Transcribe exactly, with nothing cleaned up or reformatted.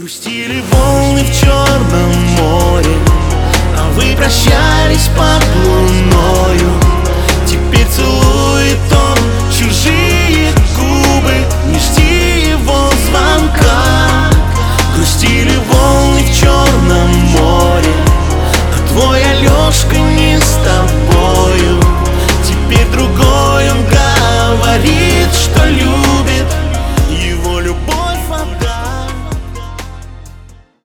Грустили волны в Черном море, а вы прощались под луною. Теперь целует он чужие губы, не жди его звонка. Грустили волны в Черном море, а твой Алешка не с тобою. Теперь другой он говорит, что любит.